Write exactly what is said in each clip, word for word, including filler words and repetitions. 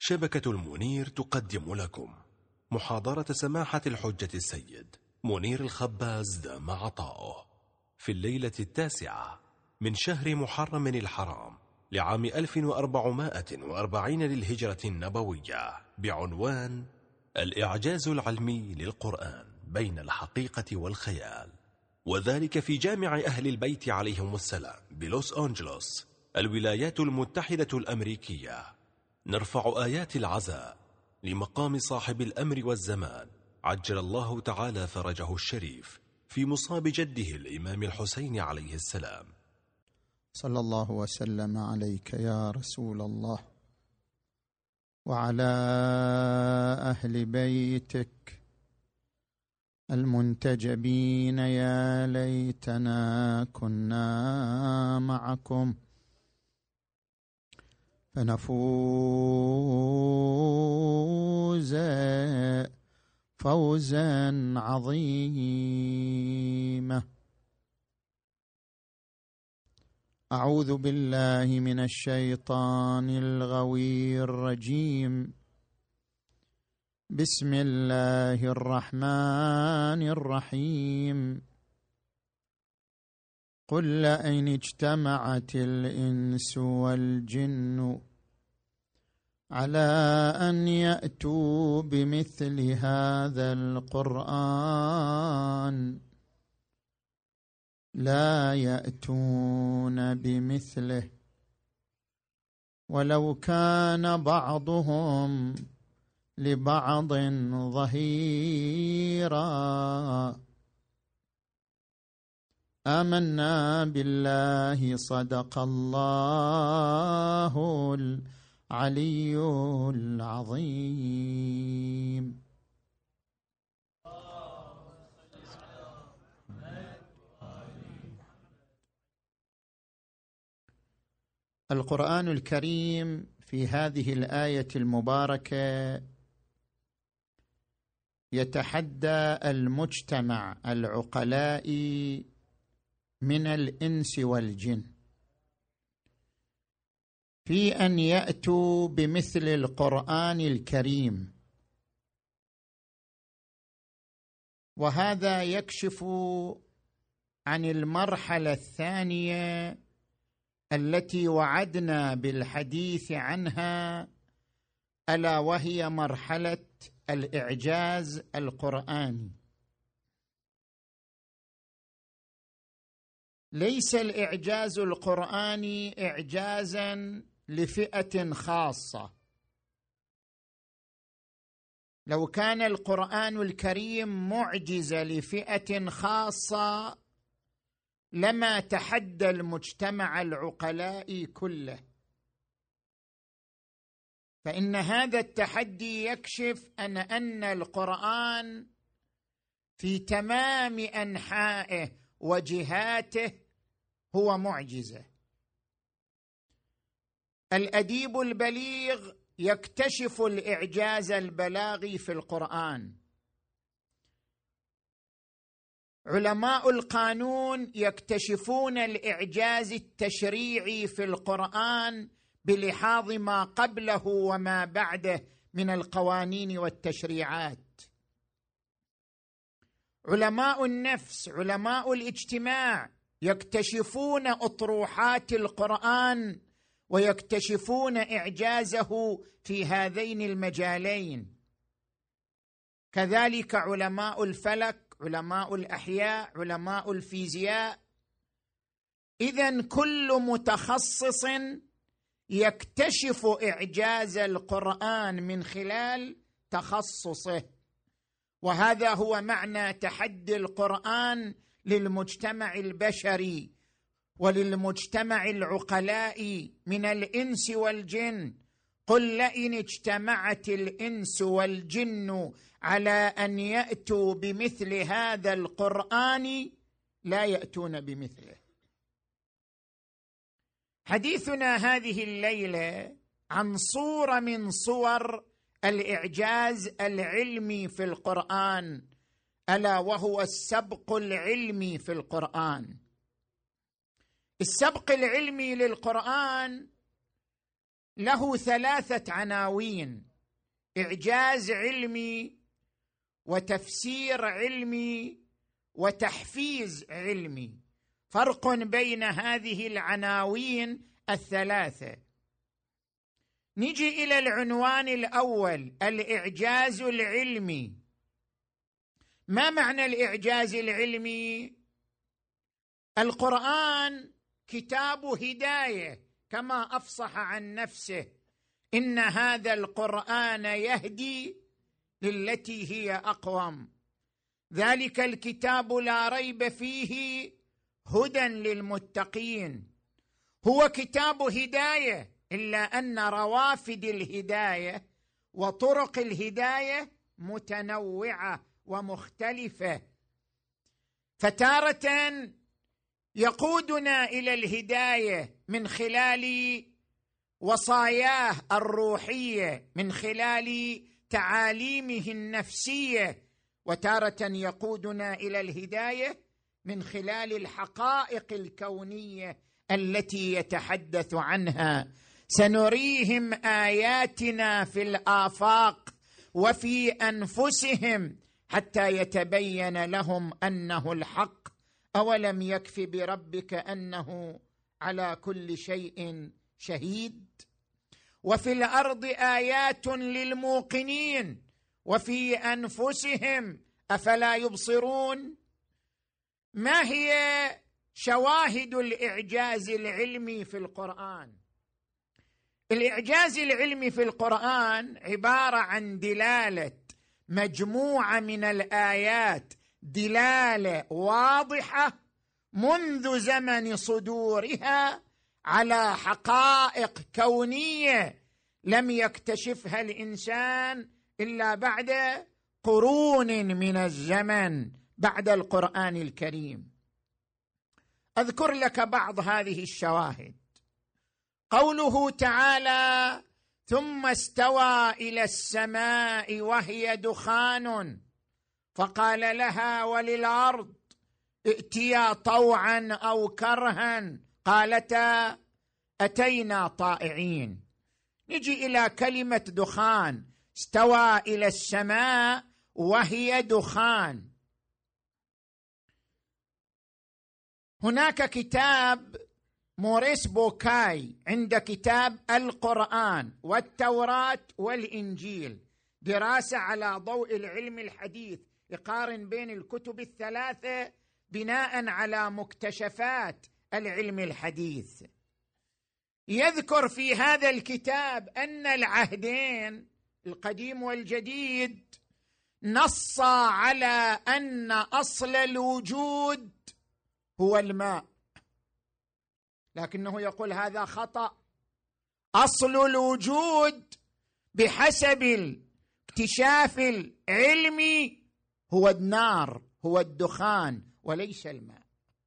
شبكة المنير تقدم لكم محاضرة سماحة الحجة السيد منير الخباز دام عطاؤه في الليلة التاسعة من شهر محرم الحرام لعام ألف وأربعمائة وأربعين للهجرة النبوية بعنوان الإعجاز العلمي للقرآن بين الحقيقة والخيال، وذلك في جامع أهل البيت عليهم السلام بلوس أنجلوس الولايات المتحدة الأمريكية. نرفع آيات العزاء لمقام صاحب الأمر والزمان عجل الله تعالى فرجه الشريف في مصاب جده الإمام الحسين عليه السلام. صلى الله وسلم عليك يا رسول الله وعلى أهل بيتك المنتجبين، يا ليتنا كنا معكم فنفوز فوزا عظيما. أعوذ بالله من الشيطان الغوي الرجيم. بسم الله الرحمن الرحيم. قل لئن اجتمعت الإنس والجن على أن يأتوا بمثل هذا القرآن لا يأتون بمثله ولو كان بعضهم لبعض ظهيرا. آمنا بالله صدق الله العلي العظيم. القرآن الكريم في هذه الآية المباركة يتحدى المجتمع العقلائي من الإنس والجن في أن يأتوا بمثل القرآن الكريم، وهذا يكشف عن المرحلة الثانية التي وعدنا بالحديث عنها، ألا وهي مرحلة الإعجاز القرآني. ليس الإعجاز القرآني إعجازا لفئة خاصة. لو كان القرآن الكريم معجزة لفئة خاصة لما تحدى المجتمع العقلائي كله، فإن هذا التحدي يكشف أن أن القرآن في تمام أنحائه وجهاته هو معجزة. الأديب البليغ يكتشف الإعجاز البلاغي في القرآن، علماء القانون يكتشفون الإعجاز التشريعي في القرآن بلحاظ ما قبله وما بعده من القوانين والتشريعات. علماء النفس، علماء الاجتماع يكتشفون أطروحات القرآن ويكتشفون إعجازه في هذين المجالين. كذلك علماء الفلك، علماء الأحياء، علماء الفيزياء. إذن كل متخصص يكتشف إعجاز القرآن من خلال تخصصه، وهذا هو معنى تحدي القرآن للمجتمع البشري وللمجتمع العقلاء من الإنس والجن. قل لئن اجتمعت الإنس والجن على أن يأتوا بمثل هذا القرآن لا يأتون بمثله. حديثنا هذه الليلة عن صورة من صور الإعجاز العلمي في القرآن، ألا وهو السبق العلمي في القرآن. السبق العلمي للقرآن له ثلاثة عناوين: إعجاز علمي، وتفسير علمي، وتحفيز علمي. فرق بين هذه العناوين الثلاثة. نجي إلى العنوان الأول: الإعجاز العلمي. ما معنى الإعجاز العلمي؟ القرآن كتاب هداية، كما أفصح عن نفسه: إن هذا القرآن يهدي للتي هي أقوم. ذلك الكتاب لا ريب فيه هدى للمتقين. هو كتاب هداية، إلا أن روافد الهداية وطرق الهداية متنوعة ومختلفة، فتارة يقودنا إلى الهداية من خلال وصاياه الروحية، من خلال تعاليمه النفسية، وتارة يقودنا إلى الهداية من خلال الحقائق الكونية التي يتحدث عنها. سنريهم آياتنا في الآفاق وفي أنفسهم حتى يتبين لهم أنه الحق. أولم يكف بربك أنه على كل شيء شهيد؟ وفي الأرض آيات للموقنين وفي أنفسهم أفلا يبصرون. ما هي شواهد الإعجاز العلمي في القرآن؟ الإعجاز العلمي في القرآن عبارة عن دلالة مجموعة من الآيات، دلالة واضحة منذ زمن صدورها على حقائق كونية لم يكتشفها الإنسان إلا بعد قرون من الزمن، بعد القرآن الكريم. أذكر لك بعض هذه الشواهد. قوله تعالى: ثم استوى إلى السماء وهي دخان فقال لها وللأرض ائتيا طوعا أو كرها قالتا أتينا طائعين. نجي إلى كلمة دخان: استوى إلى السماء وهي دخان. هناك كتاب موريس بوكاي عند كتاب القرآن والتوراة والإنجيل، دراسة على ضوء العلم الحديث، يقارن بين الكتب الثلاثة بناء على مكتشفات العلم الحديث. يذكر في هذا الكتاب أن العهدين القديم والجديد نص على أن أصل الوجود هو الماء، لكنه يقول هذا خطأ. أصل الوجود بحسب الاكتشاف العلمي هو النار، هو الدخان، وليس الماء.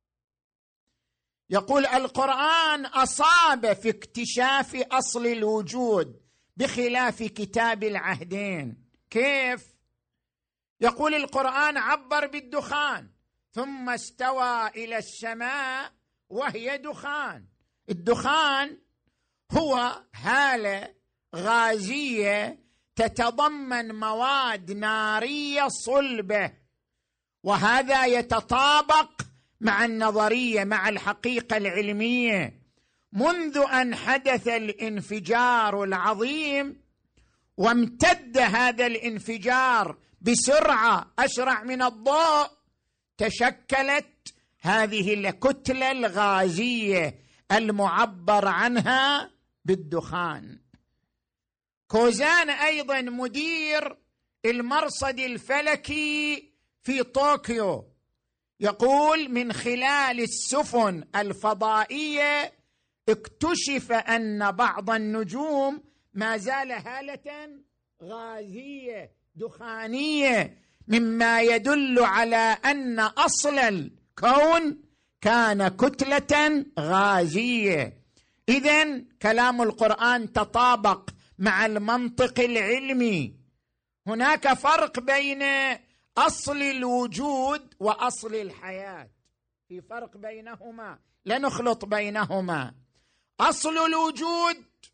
يقول القرآن أصاب في اكتشاف أصل الوجود بخلاف كتاب العهدين. كيف؟ يقول القرآن عبر بالدخان: ثم استوى إلى السماء وهي دخان. الدخان هو هالة غازية تتضمن مواد نارية صلبة، وهذا يتطابق مع النظرية، مع الحقيقة العلمية. منذ أن حدث الانفجار العظيم وامتد هذا الانفجار بسرعة أسرع من الضوء، تشكلت هذه الكتلة الغازية المعبر عنها بالدخان. كوزان أيضا مدير المرصد الفلكي في طوكيو يقول من خلال السفن الفضائية اكتشف أن بعض النجوم ما زال هالة غازية دخانية، مما يدل على أن أصل الكون كان كتلة غازية. إذن كلام القرآن تطابق مع المنطق العلمي. هناك فرق بين أصل الوجود وأصل الحياة، في فرق بينهما، لا نخلط بينهما. أصل الوجود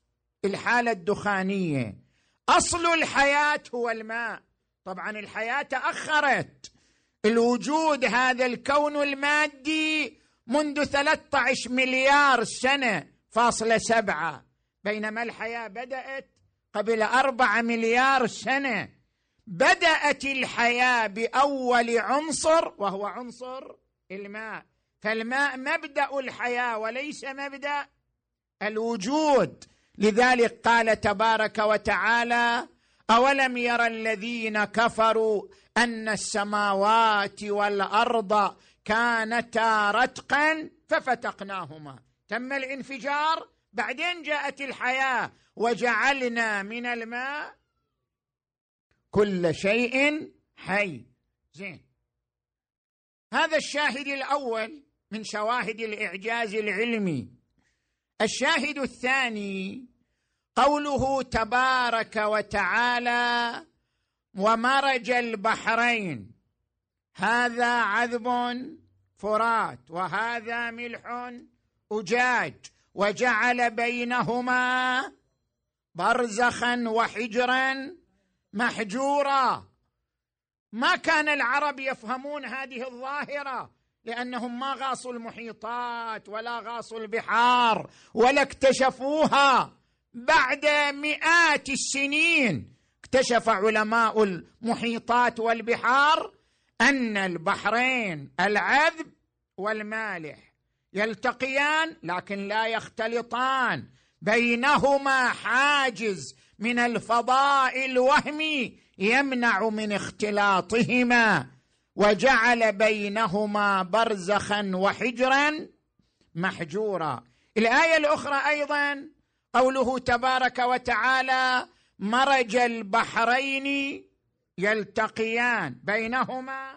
الحالة الدخانية. أصل الحياة هو الماء. طبعا الحياة تأخرت، الوجود هذا الكون المادي منذ ثلاثة عشر مليار سنة فاصلة سبعة، بينما الحياة بدأت قبل أربعة مليار سنة. بدأت الحياة بأول عنصر وهو عنصر الماء، فالماء مبدأ الحياة وليس مبدأ الوجود. لذلك قال تبارك وتعالى: أولم يرى الذين كفروا أن السماوات والأرض كانتا رتقا ففتقناهما. تم الانفجار، بعدين جاءت الحياة، وجعلنا من الماء كل شيء حي. زين، هذا الشاهد الأول من شواهد الإعجاز العلمي. الشاهد الثاني قوله تبارك وتعالى: ومرج البحرين هذا عذب فرات وهذا ملح أجاج وجعل بينهما برزخا وحجرا محجورا. ما كان العرب يفهمون هذه الظاهرة، لأنهم ما غاصوا المحيطات ولا غاصوا البحار ولا اكتشفوها. بعد مئات السنين اكتشف علماء المحيطات والبحار أن البحرين العذب والمالح يلتقيان لكن لا يختلطان، بينهما حاجز من الفضاء الوهمي يمنع من اختلاطهما، وجعل بينهما برزخا وحجرا محجورا. الآية الأخرى أيضا قوله تبارك وتعالى: مرج البحرين يلتقيان بينهما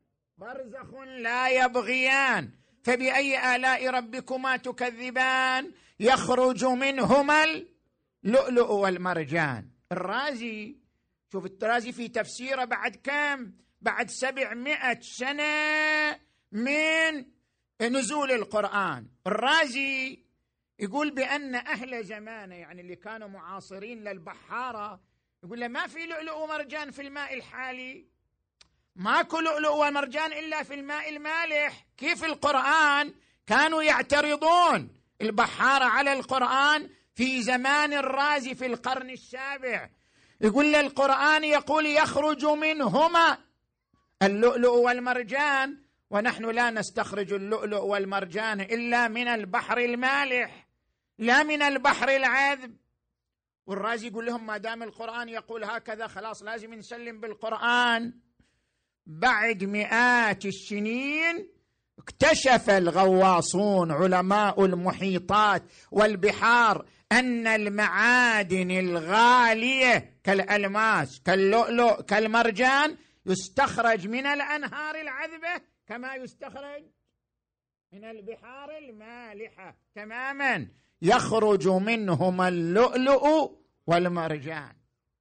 برزخ لا يبغيان فبأي آلاء ربكما تكذبان يخرج منهما اللؤلؤ والمرجان. الرازي، شوف الرازي في تفسيره بعد كم؟ بعد سبعمائة سنة من نزول القرآن. الرازي يقول بأن أهل زمانه، يعني اللي كانوا معاصرين للبحارة، يقول له ما في لؤلؤ ومرجان في الماء الحالي، ماكو لؤلؤ ومرجان إلا في الماء المالح. كيف القرآن؟ كانوا يعترضون البحارة على القرآن في زمان الرازي في القرن السابع. يقول له القرآن يقول يخرج منهما اللؤلؤ والمرجان، ونحن لا نستخرج اللؤلؤ والمرجان إلا من البحر المالح لا من البحر العذب. والرازي يقول لهم ما دام القرآن يقول هكذا خلاص لازم نسلم بالقرآن. بعد مئات السنين اكتشف الغواصون علماء المحيطات والبحار أن المعادن الغالية كالألماس كاللؤلؤ كالمرجان يستخرج من الأنهار العذبة كما يستخرج من البحار المالحة تماما، يخرج منهما اللؤلؤ والمرجان.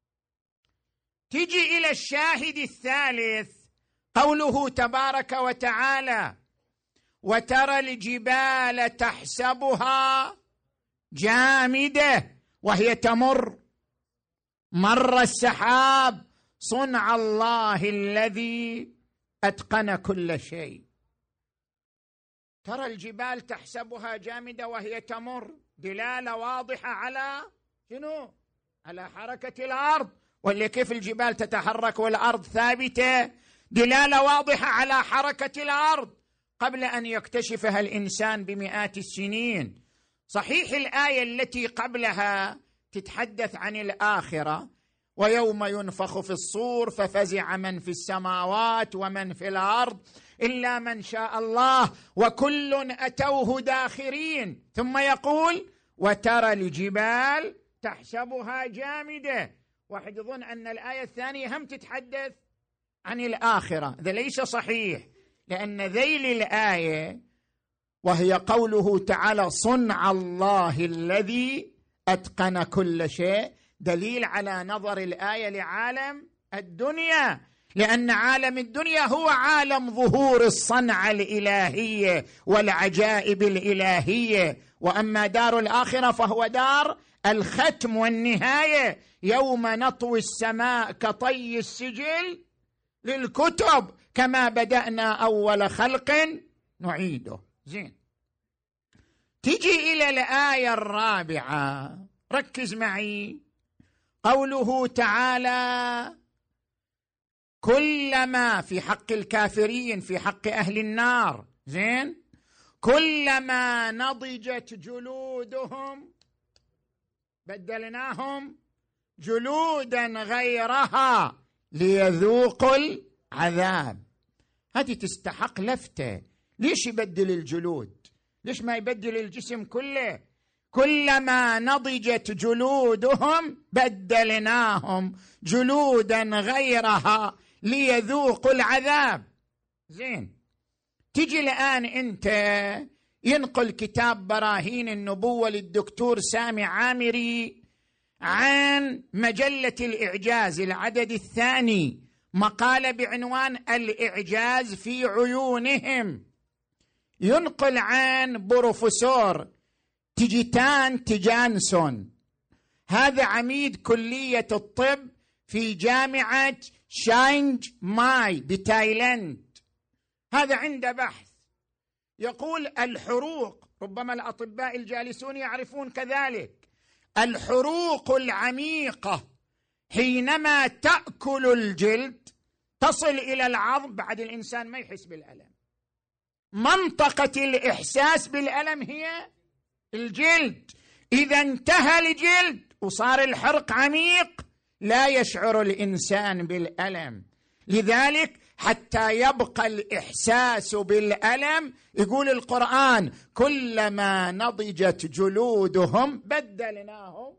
تجي إلى الشاهد الثالث قوله تبارك وتعالى: وترى الجبال تحسبها جامدة وهي تمر مر السحاب صنع الله الذي أتقن كل شيء. ترى الجبال تحسبها جامدة وهي تمر، دلالة واضحة على شنو؟ على حركة الأرض. واللي كيف الجبال تتحرك والأرض ثابتة؟ دلالة واضحة على حركة الأرض قبل أن يكتشفها الإنسان بمئات السنين. صحيح الآية التي قبلها تتحدث عن الآخرة: ويوم ينفخ في الصور ففزع من في السماوات ومن في الأرض إلا من شاء الله وكل أتوه داخرين. ثم يقول: وترى الجبال تحسبها جامدة. واحد يظن أن الآية الثانية هم تتحدث عن الآخرة. هذا ليس صحيح، لأن ذيل الآية وهي قوله تعالى صنع الله الذي أتقن كل شيء دليل على نظر الآية لعالم الدنيا، لأن عالم الدنيا هو عالم ظهور الصنعة الإلهية والعجائب الإلهية، وأما دار الآخرة فهو دار الختم والنهاية يوم نطوي السماء كطي السجل للكتب كما بدأنا أول خلق نعيده. زين، تجي إلى الآية الرابعة، ركز معي. قوله تعالى: كلما، في حق الكافرين، في حق أهل النار، زين، كلما نضجت جلودهم بدلناهم جلودا غيرها ليذوقوا العذاب. هذه تستحق لفتة. ليش يبدل الجلود؟ ليش ما يبدل الجسم كله؟ كلما نضجت جلودهم بدلناهم جلودا غيرها ليذوقوا العذاب. زين، تجي الآن أنت، ينقل كتاب براهين النبوة للدكتور سامي عامري عن مجلة الإعجاز العدد الثاني، مقالة بعنوان الإعجاز في عيونهم. ينقل عن بروفيسور تيجيتان تيجانسون، هذا عميد كلية الطب في جامعة شاينج ماي بتايلاند. هذا عنده بحث يقول: الحروق، ربما الأطباء الجالسون يعرفون كذلك، الحروق العميقة حينما تأكل الجلد تصل إلى العظم، بعد الإنسان ما يحس بالألم. منطقة الإحساس بالألم هي الجلد. إذا انتهى الجلد وصار الحرق عميق لا يشعر الإنسان بالألم. لذلك حتى يبقى الإحساس بالألم، يقول القرآن: كلما نضجت جلودهم بدلناهم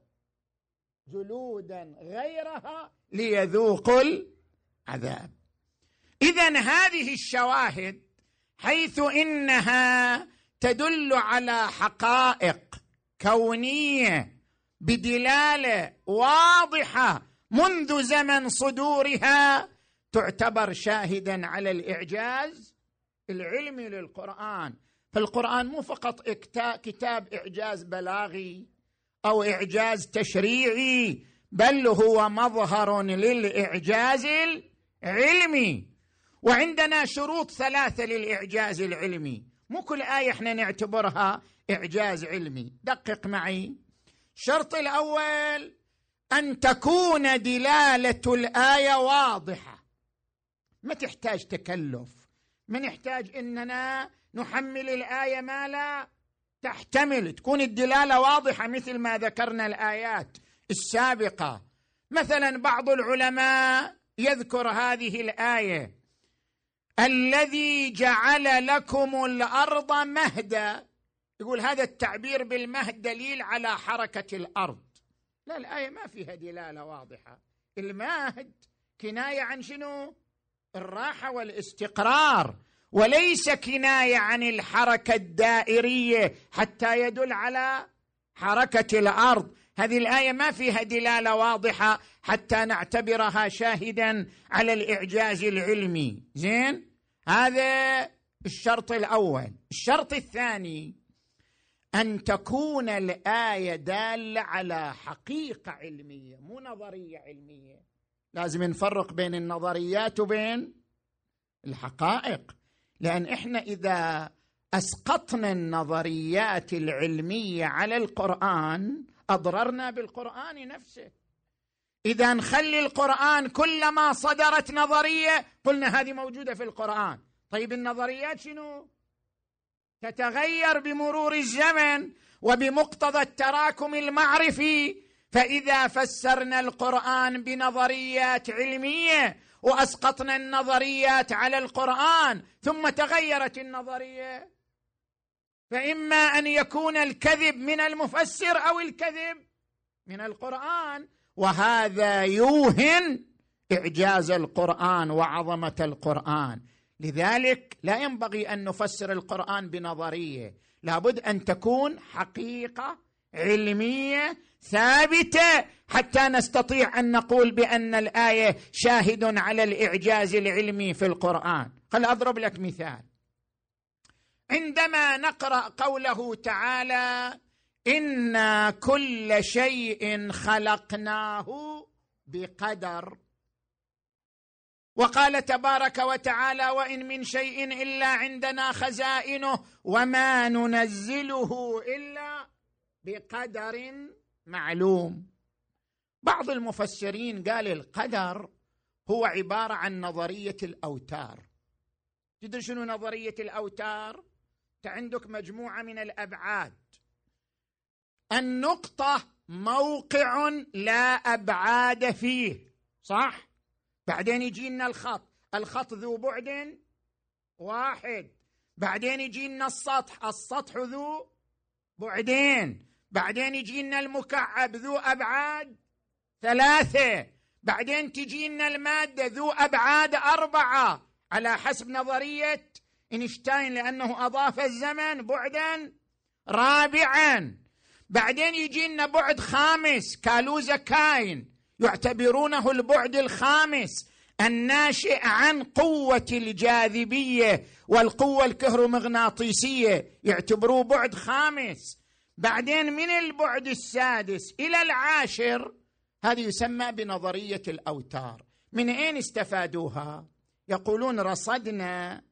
جلودا غيرها ليذوقوا العذاب. إذن هذه الشواهد حيث إنها تدل على حقائق كونية بدلالة واضحة منذ زمن صدورها، تعتبر شاهدا على الإعجاز العلمي للقرآن. فالقرآن مو فقط كتاب إعجاز بلاغي أو إعجاز تشريعي، بل هو مظهر للإعجاز العلمي. وعندنا شروط ثلاثة للإعجاز العلمي، مو كل آية احنا نعتبرها إعجاز علمي. دقق معي. الشرط الأول أن تكون دلالة الآية واضحة، ما تحتاج تكلف، ما نحتاج إننا نحمل الآية ما لا تحتمل، تكون الدلالة واضحة مثل ما ذكرنا الآيات السابقة. مثلا بعض العلماء يذكر هذه الآية: الذي جعل لكم الأرض مهدا، يقول هذا التعبير بالمهد دليل على حركة الأرض. لا، الآية ما فيها دلالة واضحة. المهد كناية عن شنو؟ الراحة والاستقرار، وليس كناية عن الحركة الدائرية حتى يدل على حركة الأرض. هذه الآية ما فيها دلالة واضحة حتى نعتبرها شاهدا على الإعجاز العلمي. زين، هذا الشرط الأول. الشرط الثاني أن تكون الآية دالة على حقيقة علمية، مو نظرية علمية. لازم نفرق بين النظريات وبين الحقائق، لأن إحنا إذا أسقطنا النظريات العلمية على القرآن أضررنا بالقرآن نفسه. إذا نخلي القرآن كلما صدرت نظرية قلنا هذه موجودة في القرآن. طيب النظريات شنو؟ تتغير بمرور الزمن وبمقتضى التراكم المعرفي. فإذا فسرنا القرآن بنظريات علمية وأسقطنا النظريات على القرآن ثم تغيرت النظرية، فإما أن يكون الكذب من المفسر أو الكذب من القرآن، وهذا يوهن إعجاز القرآن وعظمة القرآن. لذلك لا ينبغي أن نفسر القرآن بنظرية، لابد أن تكون حقيقة علمية ثابتة حتى نستطيع أن نقول بأن الآية شاهد على الإعجاز العلمي في القرآن. خل أضرب لك مثال. عندما نقرأ قوله تعالى: إنا كل شيء خلقناه بقدر. وقال تبارك وتعالى: وإن من شيء إلا عندنا خزائنه وما ننزله إلا بقدر معلوم. بعض المفسرين قال القدر هو عبارة عن نظرية الأوتار. تدري شنو نظرية الأوتار؟ أنت عندك مجموعة من الأبعاد، النقطة موقع لا أبعاد فيه، صح؟ بعدين يجينا الخط، الخط ذو بعد واحد، بعدين يجينا السطح، السطح ذو بعدين، بعدين يجينا المكعب ذو أبعاد ثلاثة، بعدين تجينا المادة ذو أبعاد أربعة على حسب نظرية إينشتاين، لأنه أضاف الزمن بعدا رابعا. بعدين يجينا بعد خامس كالوزا كاين، يعتبرونه البعد الخامس الناشئ عن قوة الجاذبية والقوة الكهرومغناطيسية، يعتبروه بعد خامس. بعدين من البعد السادس إلى العاشر هذه يسمى بنظرية الأوتار. من أين استفادوها؟ يقولون رصدنا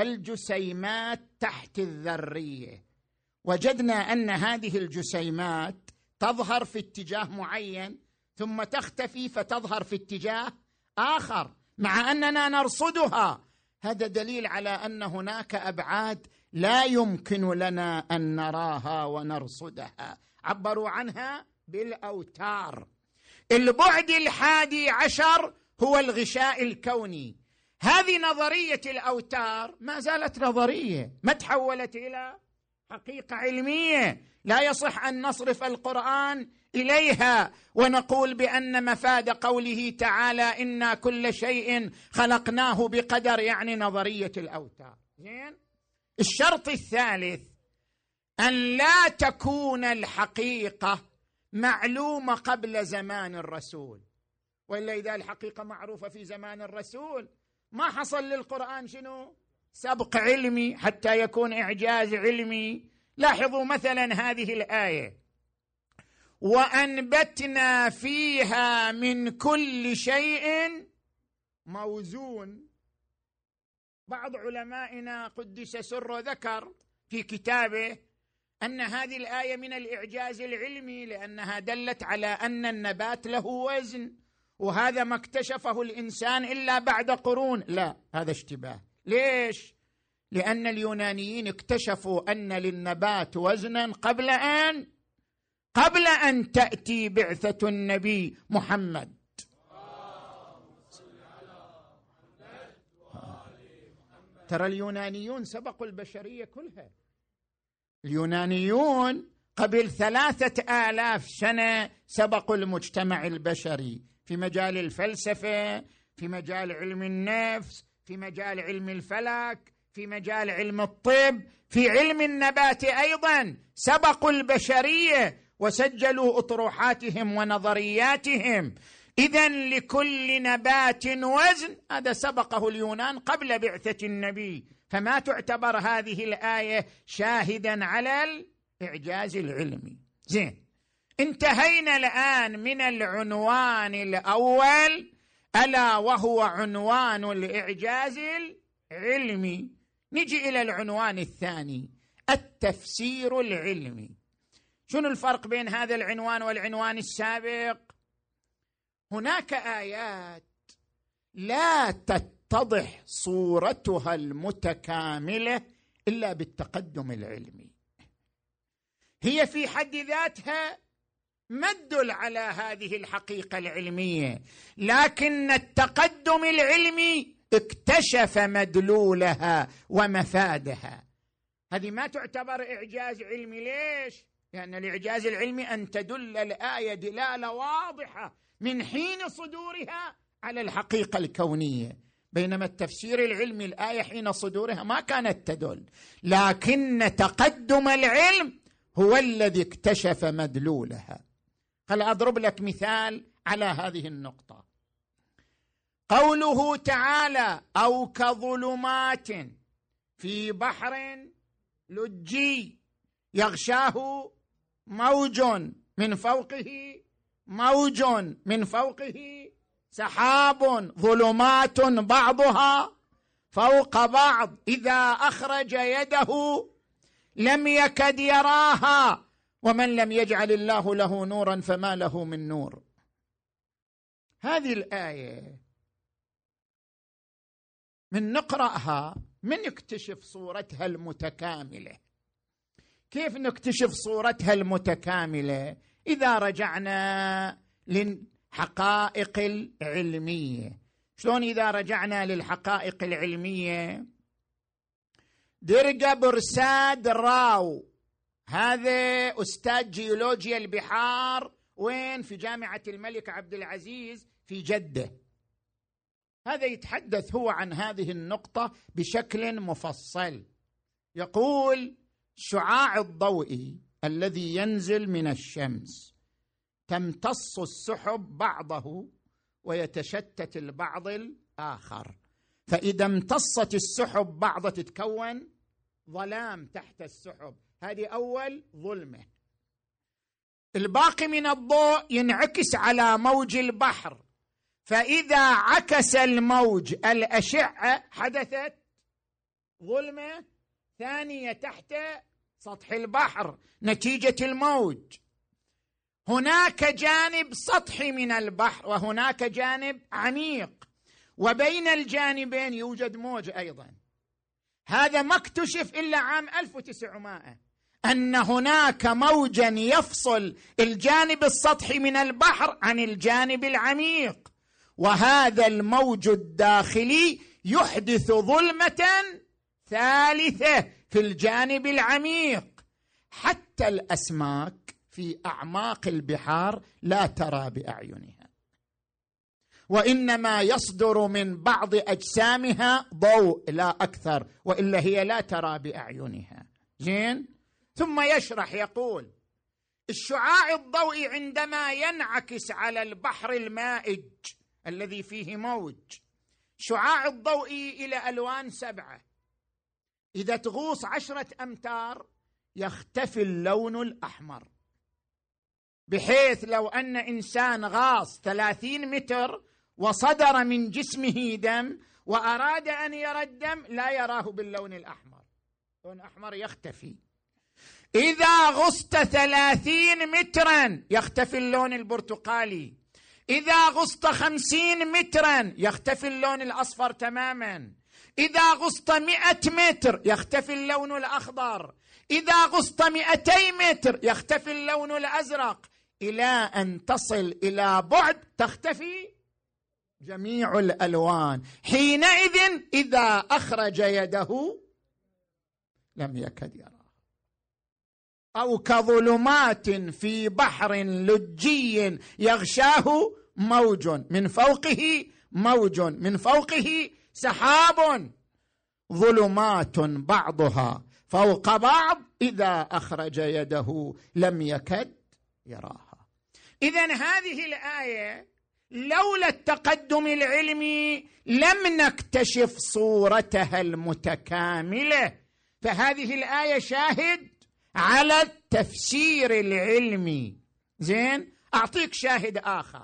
الجسيمات تحت الذرية، وجدنا أن هذه الجسيمات تظهر في اتجاه معين ثم تختفي فتظهر في اتجاه آخر مع أننا نرصدها. هذا دليل على أن هناك أبعاد لا يمكن لنا أن نراها ونرصدها، عبروا عنها بالأوتار. البعد الحادي عشر هو الغشاء الكوني. هذه نظرية الأوتار ما زالت نظرية، ما تحولت إلى حقيقة علمية. لا يصح أن نصرف القرآن إليها ونقول بأن مفاد قوله تعالى إنا كل شيء خلقناه بقدر يعني نظرية الأوتار. زين؟ الشرط الثالث أن لا تكون الحقيقة معلومة قبل زمان الرسول، وإلا إذا الحقيقة معروفة في زمان الرسول ما حصل للقرآن شنو؟ سبق علمي حتى يكون إعجاز علمي. لاحظوا مثلا هذه الآية: وأنبتنا فيها من كل شيء موزون. بعض علمائنا قدس سره ذكر في كتابه أن هذه الآية من الإعجاز العلمي لأنها دلت على أن النبات له وزن، وهذا ما اكتشفه الإنسان إلا بعد قرون. لا، هذا اشتباه. ليش؟ لأن اليونانيين اكتشفوا أن للنبات وزنا قبل أن قبل أن تأتي بعثة النبي محمد. ترى اليونانيون سبقوا البشرية كلها. اليونانيون قبل ثلاثة آلاف سنة سبقوا المجتمع البشري في مجال الفلسفة، في مجال علم النفس، في مجال علم الفلك، في مجال علم الطب، في علم النبات أيضا سبقوا البشرية وسجلوا أطروحاتهم ونظرياتهم. إذن لكل نبات وزن، هذا سبقه اليونان قبل بعثة النبي، فما تعتبر هذه الآية شاهدا على الإعجاز العلمي. زين، انتهينا الآن من العنوان الأول ألا وهو عنوان الإعجاز العلمي. نجي إلى العنوان الثاني، التفسير العلمي. شنو الفرق بين هذا العنوان والعنوان السابق؟ هناك آيات لا تتضح صورتها المتكاملة إلا بالتقدم العلمي. هي في حد ذاتها ما تدل على هذه الحقيقة العلمية، لكن التقدم العلمي اكتشف مدلولها ومفادها. هذه ما تعتبر إعجاز علمي. ليش؟ لأن الإعجاز العلمي أن تدل الآية دلالة واضحة من حين صدورها على الحقيقة الكونية، بينما التفسير العلمي الآية حين صدورها ما كانت تدل، لكن تقدم العلم هو الذي اكتشف مدلولها. هل أضرب لك مثال على هذه النقطة؟ قوله تعالى أو كظلمات في بحر لجي يغشاه موج من فوقه موج من فوقه سحاب ظلمات بعضها فوق بعض إذا أخرج يده لم يكد يراها ومن لم يجعل الله له نورا فما له من نور. هذه الآية من نقرأها من نكتشف صورتها المتكاملة. كيف نكتشف صورتها المتكاملة؟ إذا رجعنا للحقائق العلمية. شلون إذا رجعنا للحقائق العلمية؟ درجة برساد راو، هذا أستاذ جيولوجيا البحار، وين؟ في جامعة الملك عبد العزيز في جدة. هذا يتحدث هو عن هذه النقطة بشكل مفصل. يقول الشعاع الضوئي الذي ينزل من الشمس تمتص السحب بعضه ويتشتت البعض الآخر، فإذا امتصت السحب بعض تتكون ظلام تحت السحب، هذه أول ظلمة. الباقي من الضوء ينعكس على موج البحر، فإذا عكس الموج الأشعة حدثت ظلمة ثانية تحت سطح البحر نتيجة الموج. هناك جانب سطحي من البحر وهناك جانب عميق، وبين الجانبين يوجد موج أيضا. هذا ما اكتشف إلا عام ألف وتسعمائة، أن هناك موجا يفصل الجانب السطحي من البحر عن الجانب العميق، وهذا الموج الداخلي يحدث ظلمة ثالثة في الجانب العميق. حتى الأسماك في أعماق البحار لا ترى بأعينها، وإنما يصدر من بعض أجسامها ضوء لا أكثر، وإلا هي لا ترى بأعينها. زين؟ ثم يشرح يقول الشعاع الضوئي عندما ينعكس على البحر المائج الذي فيه موج، شعاع الضوئي إلى ألوان سبعة. إذا تغوص عشرة أمتار يختفي اللون الأحمر، بحيث لو أن إنسان غاص ثلاثين متر وصدر من جسمه دم وأراد أن يرى الدم لا يراه باللون الأحمر، اللون الأحمر يختفي. إذا غصت ثلاثين مترا يختفي اللون البرتقالي، إذا غصت خمسين مترا يختفي اللون الأصفر تماما، إذا غصت مئة متر يختفي اللون الأخضر، إذا غصت مئتي متر يختفي اللون الأزرق، إلى أن تصل إلى بعد تختفي جميع الألوان. حينئذ إذا أخرج يده لم يكد يراه، أو كظلمات في بحر لجي يغشاه موج من فوقه موج من فوقه سحاب ظلمات بعضها فوق بعض إذا أخرج يده لم يكد يراها. إذن هذه الآية لولا التقدم العلمي لم نكتشف صورتها المتكاملة، فهذه الآية شاهد على التفسير العلمي. زين؟ أعطيك شاهد آخر.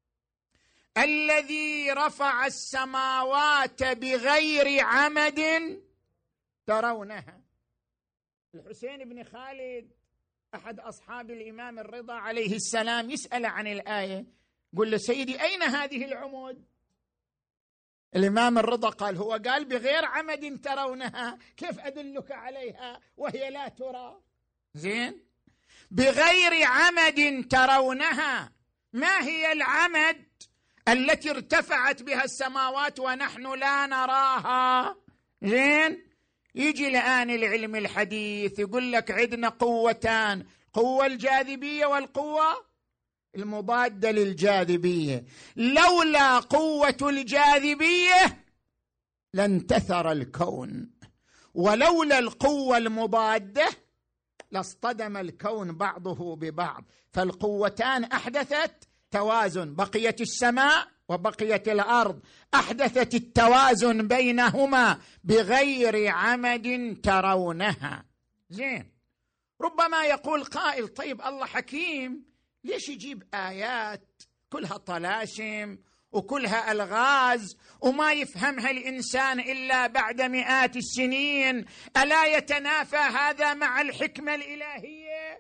الذي رفع السماوات بغير عمد ترونها. الحسين بن خالد أحد أصحاب الإمام الرضا عليه السلام يسأل عن الآية، قل له سيدي أين هذه العمود؟ الإمام الرضا قال هو قال بغير عمد ترونها، كيف أدلك عليها وهي لا ترى؟ زين؟ بغير عمد ترونها، ما هي العمد التي ارتفعت بها السماوات ونحن لا نراها؟ زين؟ يجي الآن العلم الحديث يقول لك عندنا قوتان، قوة الجاذبية والقوة المضادة للجاذبية. لولا قوة الجاذبية لانتثر الكون، ولولا القوة المضادة لاصطدم الكون بعضه ببعض، فالقوتان أحدثت توازن، بقيت السماء وبقيت الأرض، أحدثت التوازن بينهما بغير عمد ترونها. زين؟ ربما يقول قائل: طيب الله حكيم، ليش يجيب آيات كلها طلاسم وكلها ألغاز وما يفهمها الإنسان إلا بعد مئات السنين؟ ألا يتنافى هذا مع الحكمة الإلهية؟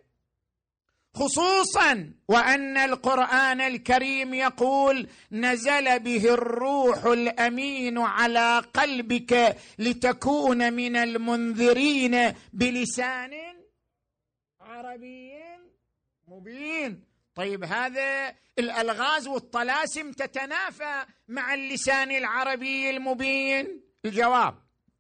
خصوصا وأن القرآن الكريم يقول: نزل به الروح الأمين على قلبك لتكون من المنذرين بلسان عربي مبين. طيب هذا الألغاز والطلاسم تتنافى مع اللسان العربي المبين؟ الجواب: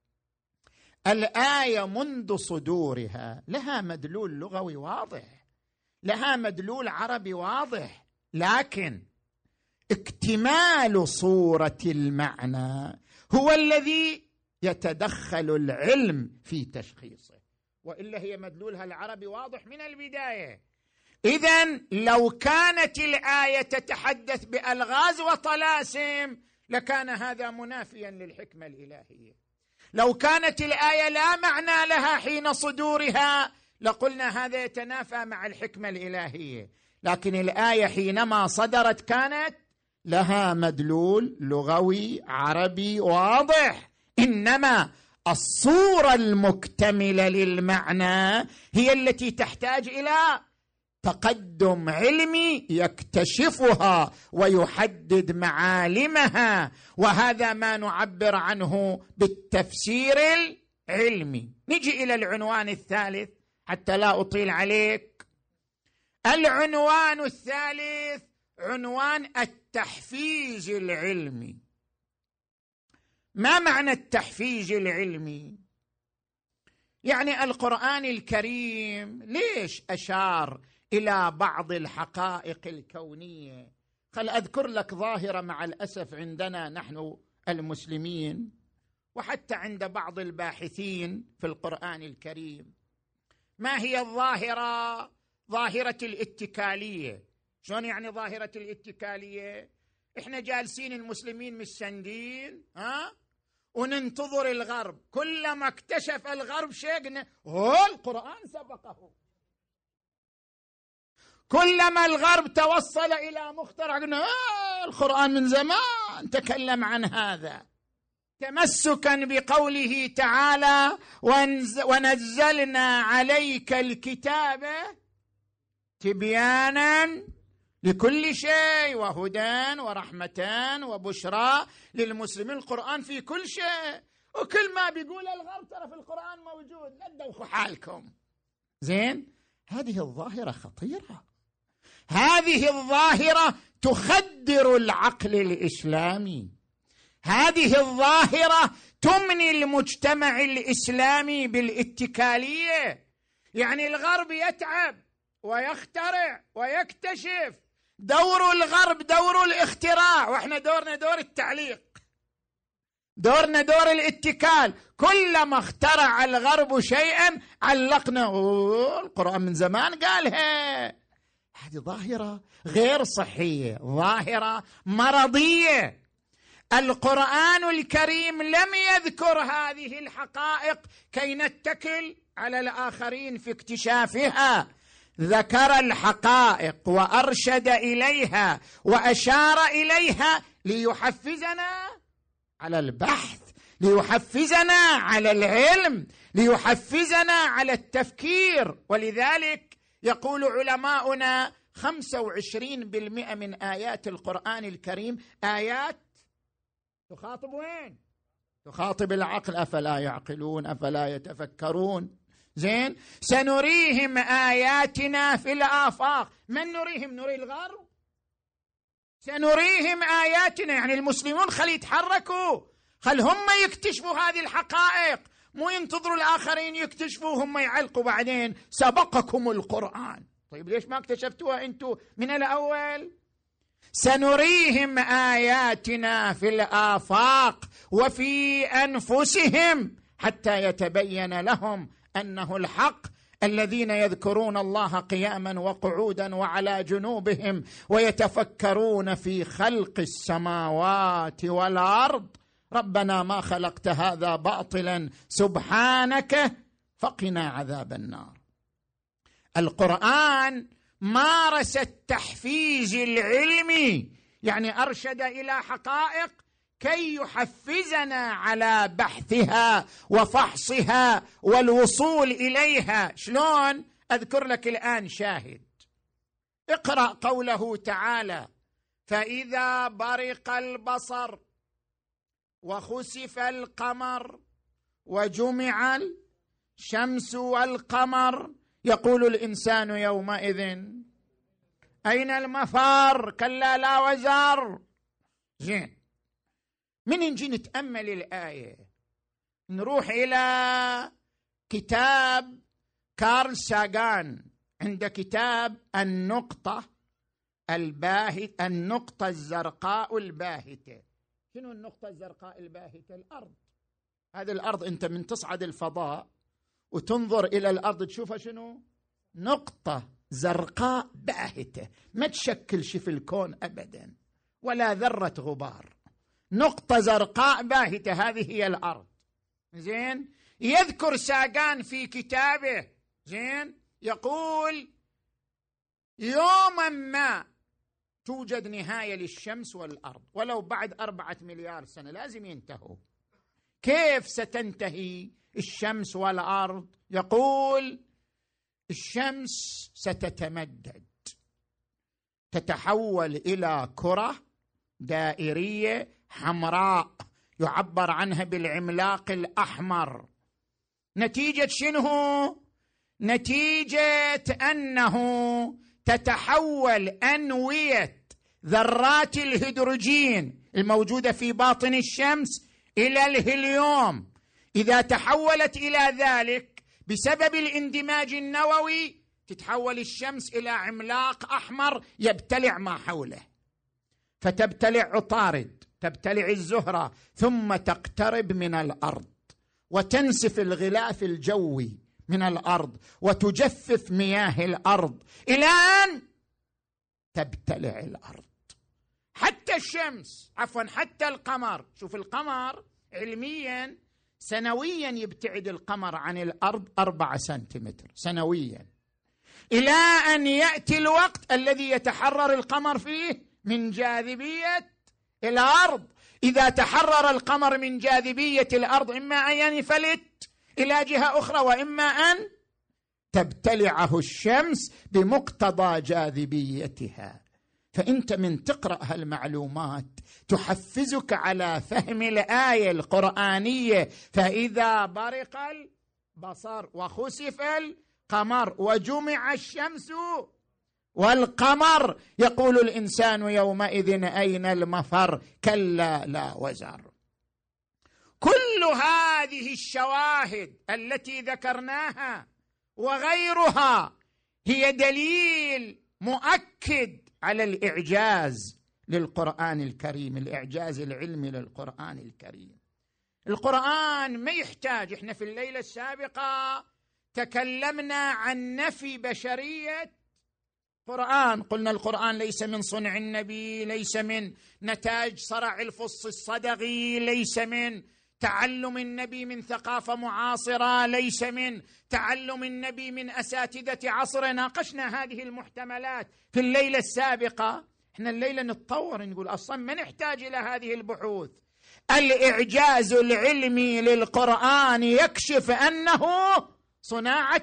الآية منذ صدورها لها مدلول لغوي واضح، لها مدلول عربي واضح، لكن اكتمال صورة المعنى هو الذي يتدخل العلم في تشخيصه، وإلا هي مدلولها العربي واضح من البداية. إذن لو كانت الآية تتحدث بألغاز وطلاسم لكان هذا منافيا للحكمة الإلهية. لو كانت الآية لا معنى لها حين صدورها لقلنا هذا يتنافى مع الحكمة الإلهية، لكن الآية حينما صدرت كانت لها مدلول لغوي عربي واضح، إنما الصورة المكتملة للمعنى هي التي تحتاج إلى تقدم علمي يكتشفها ويحدد معالمها، وهذا ما نعبر عنه بالتفسير العلمي. نجي إلى العنوان الثالث حتى لا أطيل عليك. العنوان الثالث عنوان التحفيز العلمي. ما معنى التحفيز العلمي؟ يعني القرآن الكريم ليش أشار إلى بعض الحقائق الكونية؟ خل أذكر لك ظاهرة مع الأسف عندنا نحن المسلمين وحتى عند بعض الباحثين في القرآن الكريم. ما هي الظاهرة؟ ظاهرة الاتكالية. شلون يعني ظاهرة الاتكالية؟ إحنا جالسين المسلمين مستندين ها وننتظر الغرب، كلما اكتشف الغرب شيء هو القرآن سبقه، كلما الغرب توصل إلى مخترع قلنا آه القرآن من زمان تكلم عن هذا، تمسكا بقوله تعالى: ونزلنا عليك الكتاب تبيانا لكل شيء وهدى ورحمة وبشرى للمسلمين. القرآن في كل شيء، وكل ما بيقول الغرب ترى في القرآن موجود، لا تدوخوا حالكم. زين، هذه الظاهرة خطيرة، هذه الظاهرة تخدر العقل الإسلامي، هذه الظاهرة تمني المجتمع الإسلامي بالاتكالية. يعني الغرب يتعب ويخترع ويكتشف، دور الغرب دور الاختراع، واحنا دورنا دور التعليق، دورنا دور الاتكال. كلما اخترع الغرب شيئا علقنا القرآن من زمان قالها. هذه ظاهرة غير صحية، ظاهرة مرضية. القرآن الكريم لم يذكر هذه الحقائق كي نتكل على الآخرين في اكتشافها، ذكر الحقائق وأرشد إليها وأشار إليها ليحفزنا على البحث، ليحفزنا على العلم، ليحفزنا على التفكير. ولذلك يقول علماؤنا خمسة وعشرين بالمئة من آيات القرآن الكريم آيات تخاطب وين؟ تخاطب العقل. أفلا يعقلون أفلا يتفكرون؟ زين، سنريهم آياتنا في الآفاق. من نريهم؟ نري الغرب؟ سنريهم آياتنا، يعني المسلمون خل يتحركوا، خل هم يكتشفوا هذه الحقائق، مو ينتظروا الآخرين يكتشفوا هم يعلقوا بعدين سبقكم القرآن. طيب ليش ما اكتشفتوها أنتوا من الأول؟ سنريهم آياتنا في الآفاق وفي أنفسهم حتى يتبين لهم أنه الحق. الذين يذكرون الله قياما وقعودا وعلى جنوبهم ويتفكرون في خلق السماوات والأرض ربنا ما خلقت هذا باطلا سبحانك فقنا عذاب النار. القرآن مارس التحفيز العلمي، يعني أرشد إلى حقائق كي يحفزنا على بحثها وفحصها والوصول إليها. شلون؟ أذكر لك الآن شاهد. اقرأ قوله تعالى: فإذا برق البصر وخسف القمر وجمع الشمس والقمر يقول الإنسان يومئذ أين المفر؟ كلا لا وزر. زين، من نجي نتأمل الآية نروح إلى كتاب كارل ساغان، عند كتاب النقطة الباهتة، النقطة الزرقاء الباهتة. شنو النقطة الزرقاء الباهتة؟ الأرض. هذه الأرض أنت من تصعد الفضاء وتنظر إلى الأرض تشوفها شنو؟ نقطة زرقاء باهتة، ما تشكل شيء في الكون أبدا ولا ذرة غبار، نقطة زرقاء باهتة، هذه هي الأرض. زين، يذكر ساغان في كتابه، زين، يقول يوما ما توجد نهاية للشمس والأرض، ولو بعد أربعة مليار سنة لازم ينتهوا. كيف ستنتهي الشمس والأرض؟ يقول الشمس ستتمدد، تتحول إلى كرة دائرية حمراء يعبر عنها بالعملاق الأحمر. نتيجة شنو؟ نتيجة أنه تتحول أنوية ذرات الهيدروجين الموجودة في باطن الشمس إلى الهيليوم. إذا تحولت إلى ذلك بسبب الاندماج النووي تتحول الشمس إلى عملاق أحمر يبتلع ما حوله، فتبتلع عطارد، تبتلع الزهرة، ثم تقترب من الأرض وتنسف الغلاف الجوي من الأرض وتجفف مياه الأرض إلى أن تبتلع الأرض. حتى الشمس، عفوا حتى القمر، شوف القمر علميا سنويا يبتعد القمر عن الأرض أربعة سنتيمتر سنويا، إلى أن يأتي الوقت الذي يتحرر القمر فيه من جاذبية الأرض. إذا تحرر القمر من جاذبية الأرض إما أن ينفلت إلى جهة أخرى وإما أن تبتلعه الشمس بمقتضى جاذبيتها. فأنت من تقرأ هالمعلومات تحفزك على فهم الآية القرآنية: فإذا برق البصر وخسف القمر وجمع الشمس والقمر يقول الإنسان يومئذ أين المفر؟ كلا لا وزر. كل هذه الشواهد التي ذكرناها وغيرها هي دليل مؤكد على الإعجاز للقرآن الكريم، الإعجاز العلمي للقرآن الكريم. القرآن ما يحتاج، احنا في الليلة السابقة تكلمنا عن نفي بشرية القرآن، قلنا القرآن ليس من صنع النبي، ليس من نتاج صرع الفص الصدغي، ليس من تعلم النبي من ثقافة معاصرة، ليس من تعلم النبي من أساتذة عصره. ناقشنا هذه المحتملات في الليلة السابقة. احنا الليلة نتطور نقول أصلا ما نحتاج إلى هذه البحوث. الإعجاز العلمي للقرآن يكشف أنه صناعة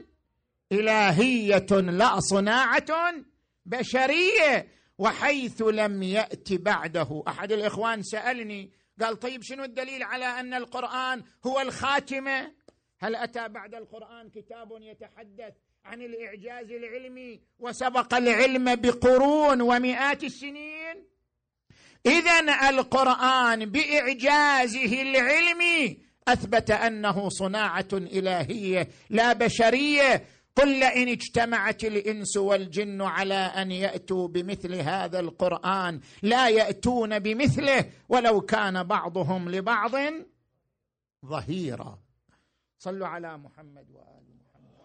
إلهية لا صناعة بشرية. وحيث لم يأتي بعده، أحد الإخوان سألني قال طيب شنو الدليل على أن القرآن هو الخاتمة؟ هل أتى بعد القرآن كتاب يتحدث عن الإعجاز العلمي وسبق العلم بقرون ومئات السنين؟ إذن القرآن بإعجازه العلمي أثبت أنه صناعة إلهية لا بشرية. قل لئن اجتمعت الإنس والجن على أن يأتوا بمثل هذا القرآن لا يأتون بمثله ولو كان بعضهم لبعض ظهيرا. صلوا على محمد وآل محمد.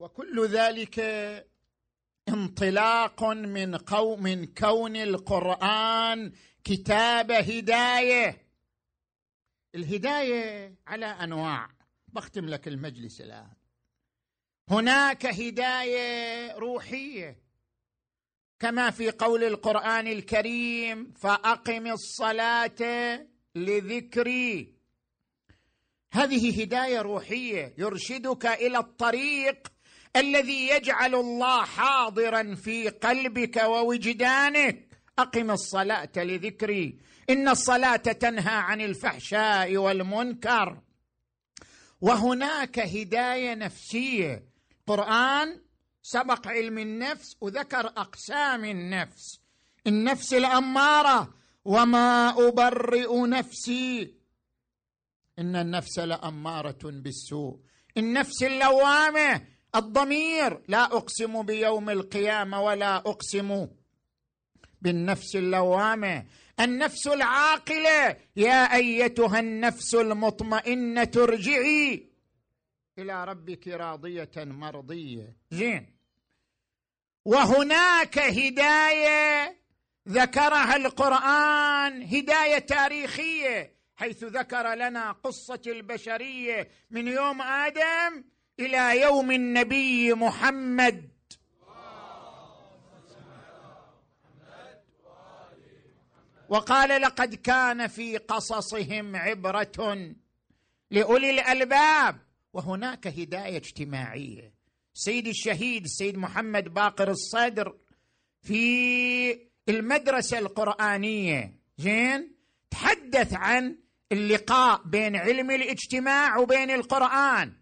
وكل ذلك انطلاق من قوم من كون القرآن كتاب هداية. الهداية على أنواع، بختم لك المجلس الآن. هناك هداية روحية كما في قول القرآن الكريم: فأقم الصلاة لذكري. هذه هداية روحية يرشدك إلى الطريق الذي يجعل الله حاضرا في قلبك ووجدانك. أقم الصلاة لذكري إن الصلاة تنهى عن الفحشاء والمنكر. وهناك هداية نفسية. القرآن سبق علم النفس وذكر أقسام النفس: النفس الأمارة وما أبرئ نفسي إن النفس لأمارة بالسوء، النفس اللوامة، الضمير لا أقسم بيوم القيامة ولا أقسم بالنفس اللوامة، النفس العاقلة يا أيتها النفس المطمئنة ارجعي إلى ربك راضية مرضية. زين. وهناك هداية ذكرها القرآن، هداية تاريخية، حيث ذكر لنا قصة البشرية من يوم آدم إلى يوم النبي محمد. وقال: لقد كان في قصصهم عبرة لأولي الألباب. وهناك هداية اجتماعية. سيد الشهيد السيد محمد باقر الصدر في المدرسة القرآنية زين تحدث عن اللقاء بين علم الاجتماع وبين القرآن.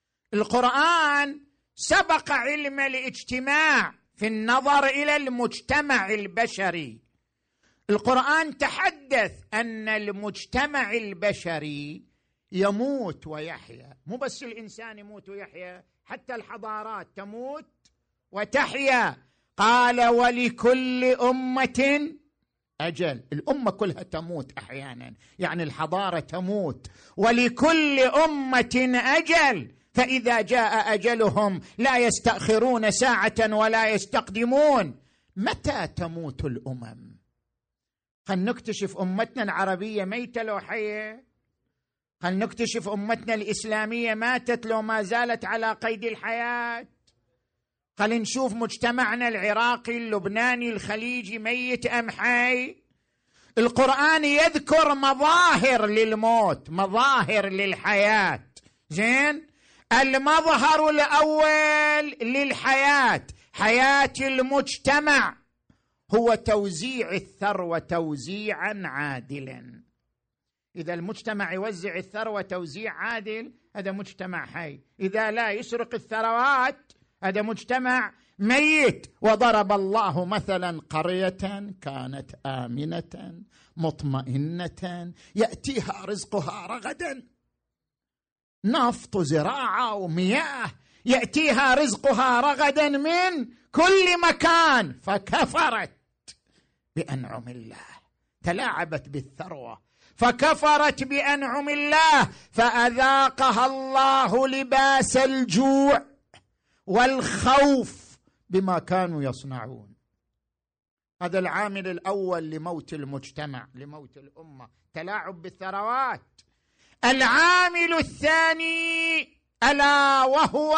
القرآن سبق علم الاجتماع في النظر إلى المجتمع البشري. القرآن تحدث أن المجتمع البشري يموت ويحيا، مو بس الإنسان يموت ويحيا، حتى الحضارات تموت وتحيا. قال: ولكل أمة أجل. الأمة كلها تموت أحيانا، يعني الحضارة تموت. ولكل أمة أجل، فإذا جاء أجلهم لا يستأخرون ساعة ولا يستقدمون. متى تموت الأمم؟ خل نكتشف أمتنا العربية ميتة لو حية، خل نكتشف أمتنا الإسلامية ماتت لو ما زالت على قيد الحياة، خل نشوف مجتمعنا العراقي اللبناني الخليجي ميت أم حي. القرآن يذكر مظاهر للموت، مظاهر للحياة. زين. المظهر الأول للحياة، حياة المجتمع، هو توزيع الثروة توزيعا عادلا. إذا المجتمع يوزع الثروة توزيع عادل هذا مجتمع حي. إذا لا يسرق الثروات هذا مجتمع ميت. وضرب الله مثلا قرية كانت آمنة مطمئنة يأتيها رزقها رغدا، نفط زراعة ومياه، يأتيها رزقها رغدا من كل مكان، فكفرت بأنعم الله، تلاعبت بالثروة فكفرت بأنعم الله فأذاقها الله لباس الجوع والخوف بما كانوا يصنعون. هذا العامل الأول لموت المجتمع، لموت الأمة، تلاعب بالثروات. العامل الثاني ألا وهو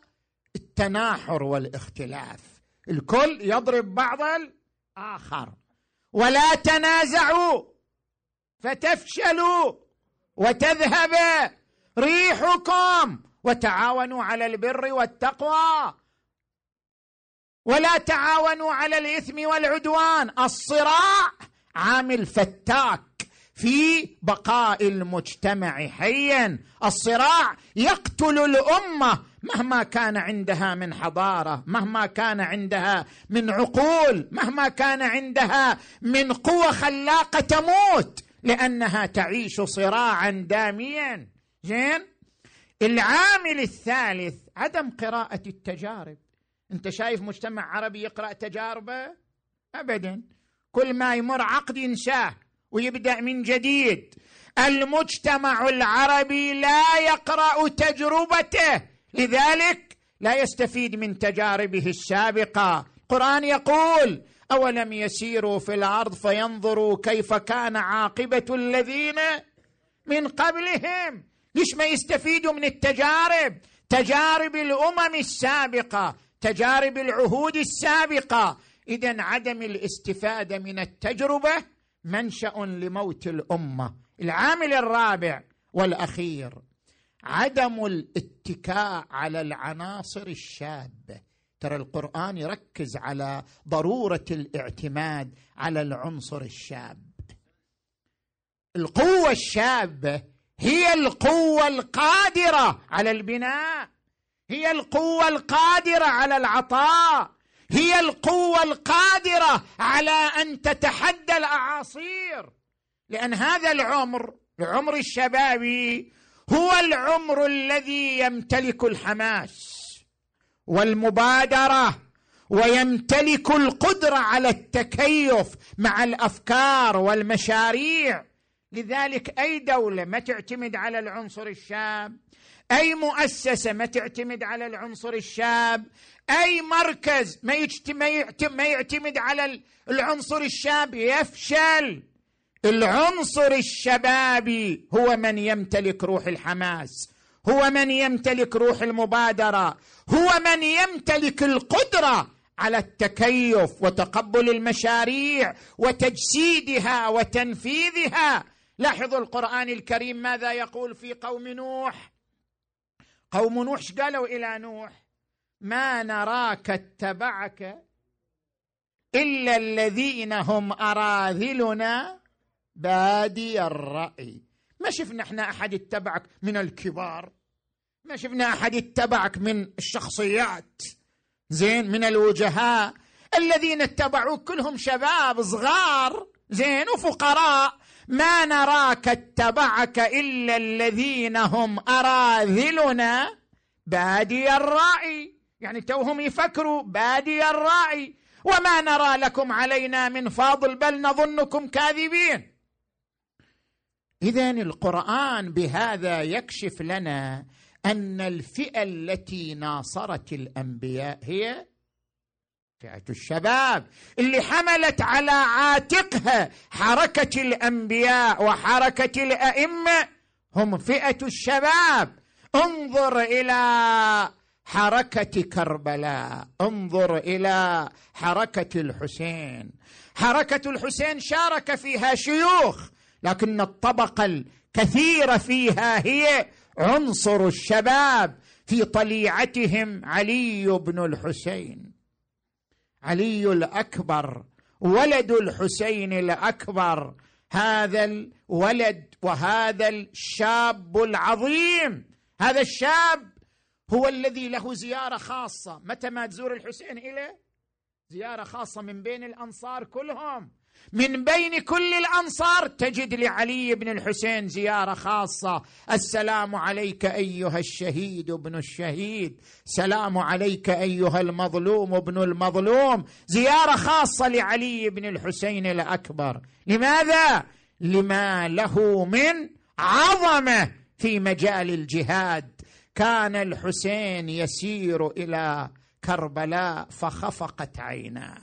التناحر والاختلاف، الكل يضرب بعض الآخر. ولا تنازعوا فتفشلوا وتذهب ريحكم وتعاونوا على البر والتقوى ولا تعاونوا على الإثم والعدوان. الصراع عامل فتاك في بقاء المجتمع حيا. الصراع يقتل الأمة مهما كان عندها من حضارة، مهما كان عندها من عقول، مهما كان عندها من قوة خلاقة، تموت لأنها تعيش صراعا داميا. زين. العامل الثالث عدم قراءة التجارب. أنت شايف مجتمع عربي يقرأ تجاربه؟ أبدا، كل ما يمر عقد ينساه ويبدأ من جديد. المجتمع العربي لا يقرأ تجربته، لذلك لا يستفيد من تجاربه السابقة. القرآن يقول: أولم يسيروا في الأرض فينظروا كيف كان عاقبة الذين من قبلهم. ليش ما يستفيدوا من التجارب؟ تجارب الأمم السابقة، تجارب العهود السابقة. إذن عدم الاستفادة من التجربة منشأ لموت الأمة. العامل الرابع والأخير: عدم الاتكاء على العناصر الشابة. ترى القرآن يركز على ضرورة الاعتماد على العنصر الشاب. القوة الشابة هي القوة القادرة على البناء، هي القوة القادرة على العطاء، هي القوة القادرة على أن تتحدى الأعاصير. لأن هذا العمر، العمر الشبابي، هو العمر الذي يمتلك الحماس والمبادرة، ويمتلك القدرة على التكيف مع الأفكار والمشاريع. لذلك أي دولة ما تعتمد على العنصر الشاب، أي مؤسسة ما تعتمد على العنصر الشاب، أي مركز ما يعتمد على العنصر الشاب يفشل. العنصر الشبابي هو من يمتلك روح الحماس، هو من يمتلك روح المبادرة، هو من يمتلك القدرة على التكيف وتقبل المشاريع وتجسيدها وتنفيذها. لاحظوا القرآن الكريم ماذا يقول في قوم نوح. قوم نوح قالوا إلى نوح: ما نراك اتبعك إلا الذين هم أراذلنا بادي الرأي. ما شفنا احنا أحد اتبعك من الكبار، ما شفنا أحد اتبعك من الشخصيات، زين، من الوجهاء. الذين اتبعوك كلهم شباب صغار، زين، وفقراء. ما نراك اتبعك إلا الذين هم أراذلنا بادي الرأي، يعني توهم يفكروا بادي الرأي، وما نرى لكم علينا من فضل بل نظنكم كاذبين. إذن القرآن بهذا يكشف لنا أن الفئة التي ناصرت الأنبياء هي فئة الشباب، اللي حملت على عاتقها حركة الأنبياء وحركة الأئمة، هم فئة الشباب. انظر إلى حركة كربلاء، انظر إلى حركة الحسين. حركة الحسين شارك فيها شيوخ، لكن الطبقة الكثيرة فيها هي عنصر الشباب. في طليعتهم علي بن الحسين، علي الأكبر، ولد الحسين الأكبر، هذا الولد وهذا الشاب العظيم. هذا الشاب هو الذي له زيارة خاصة. متى ما تزور الحسين إليه زيارة خاصة من بين الأنصار كلهم، من بين كل الأنصار تجد لعلي بن الحسين زيارة خاصة. السلام عليك أيها الشهيد ابن الشهيد، سلام عليك أيها المظلوم ابن المظلوم. زيارة خاصة لعلي بن الحسين الأكبر. لماذا؟ لما له من عظمة في مجال الجهاد. كان الحسين يسير إلى كربلاء فخفقت عيناه،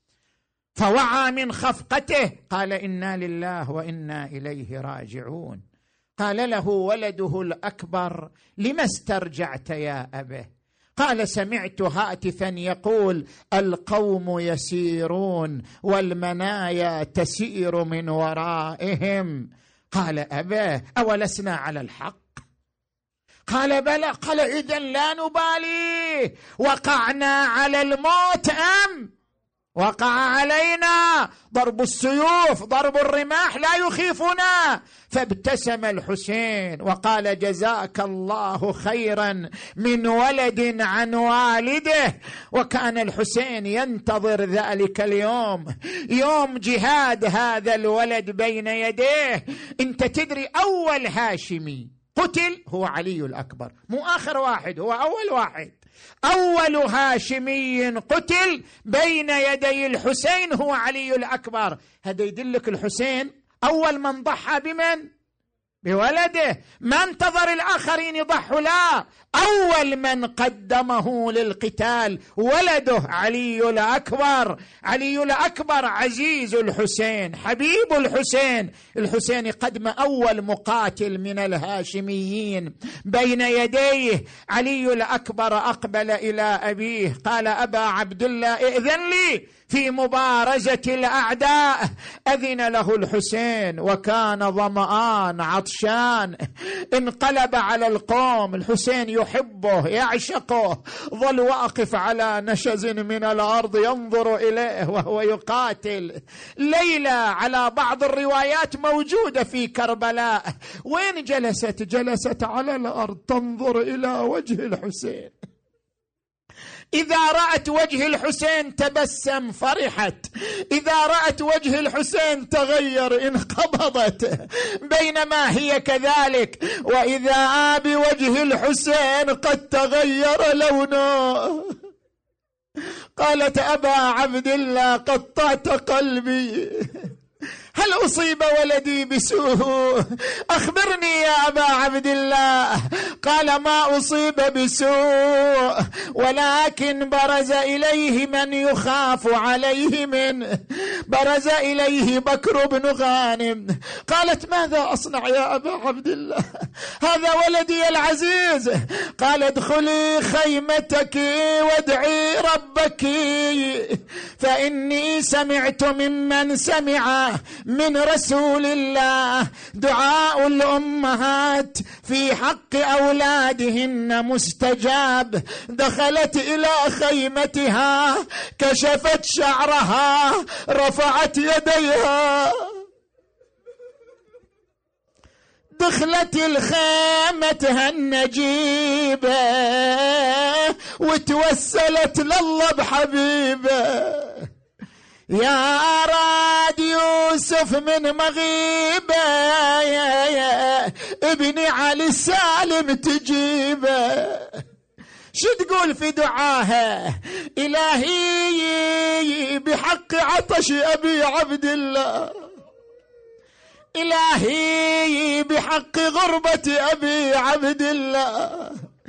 فوعى من خفقته، قال: إنا لله وإنا إليه راجعون. قال له ولده الأكبر: لما استرجعت يا أبه؟ قال: سمعت هاتفا يقول: القوم يسيرون والمنايا تسير من ورائهم. قال: أباه أولسنا على الحق؟ قال: بلى. قال: إذن لا نبالي، وقعنا على الموت أم وقع علينا ضرب السيوف، ضرب الرماح لا يخيفنا. فابتسم الحسين وقال: جزاك الله خيرا من ولد عن والده. وكان الحسين ينتظر ذلك اليوم، يوم جهاد هذا الولد بين يديه. انت تدري أول هاشمي قتل هو علي الأكبر، مو آخر واحد، هو أول واحد. أول هاشمي قتل بين يدي الحسين هو علي الأكبر. هذا يدلك الحسين أول من ضحى بمن؟ بولده، ما انتظر الآخرين يضحوا، لا، أول من قدمه للقتال ولده علي الأكبر. علي الأكبر عزيز الحسين، حبيب الحسين. الحسين يقدم أول مقاتل من الهاشميين بين يديه. علي الأكبر أقبل إلى أبيه قال: أبا عبد الله ائذن لي في مبارزة الأعداء. أذن له الحسين وكان ظمآن عطشان، انقلب على القوم. الحسين يحبه يعشقه، ظل واقف على نشز من الأرض ينظر إليه وهو يقاتل. ليلى على بعض الروايات موجودة في كربلاء، وين جلست؟ جلست على الأرض تنظر إلى وجه الحسين. إذا رأت وجه الحسين تبسم فرحت، إذا رأت وجه الحسين تغير انقبضت، بينما هي كذلك وإذا بوجه الحسين قد تغير لونه. قالت: أبا عبد الله قطعت قلبي، هل أصيب ولدي بسوء؟ أخبرني يا أبا عبد الله. قال: ما أصيب بسوء، ولكن برز إليه من يخاف عليه منه، برز إليه بكر بن غانم. قالت: ماذا أصنع يا أبا عبد الله؟ هذا ولدي العزيز. قال: ادخلي خيمتك وادعي ربك، فإني سمعت ممن سمع من رسول الله دعاء الأمهات في حق أولادهن مستجاب. دخلت إلى خيمتها، كشفت شعرها، رفعت يديها، دخلت الخيمة النجيبة وتوسلت لله بحبيبه: يا راد يوسف من مغيبة، يا يا ابني علي السالم تجيبه. شو تقول في دعاها؟ إلهي بحق عطش أبي عبد الله، إلهي بحق غربة أبي عبد الله،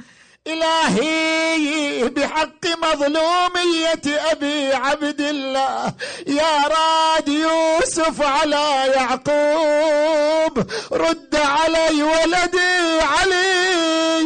إلهي بحق مظلومية أبي عبد الله، يا راد يوسف على يعقوب، رد علي ولدي علي.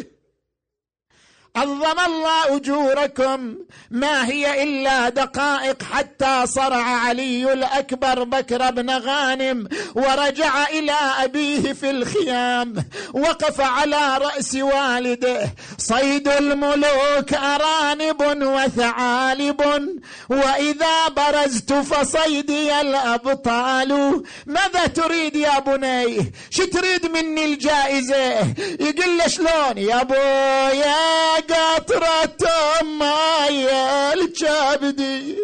عظم الله أجوركم، ما هي إلا دقائق حتى صرع علي الأكبر بكر بن غانم ورجع إلى أبيه في الخيام. وقف على رأس والده: صيد الملوك أرانب وثعالب، وإذا برزت فصيدي الأبطال. ماذا تريد يا بني؟ شو تريد مني الجائزة؟ يقول له: شلون يا بويا قطرة ماي الكبدي.